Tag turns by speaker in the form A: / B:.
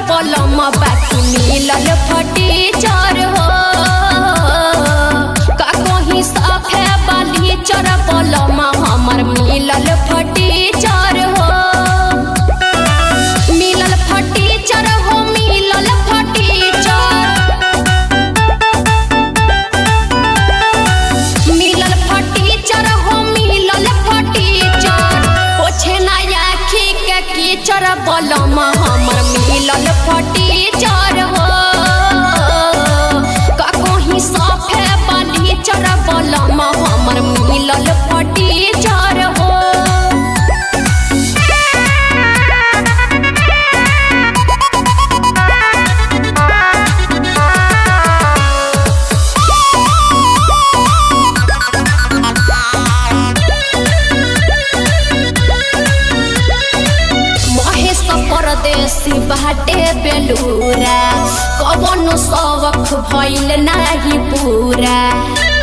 A: बलम बाकी मिलल फटीचर हो का कहीं साफे बाली चर बलम हमर मिलल फटीचर हो मिलल फटीचर हो मिलल फटीचर मिलल फटीचर हो मिलल फटीचर पोछे ना आखी के कीचड़ बलम हमर मिलल फटीचर हो का कहीं साफे बाली चर बलम हमर मिलल फटीचर हो परदेसी बाटे बेलूरा कवनो शौक भइल नाही पूरा।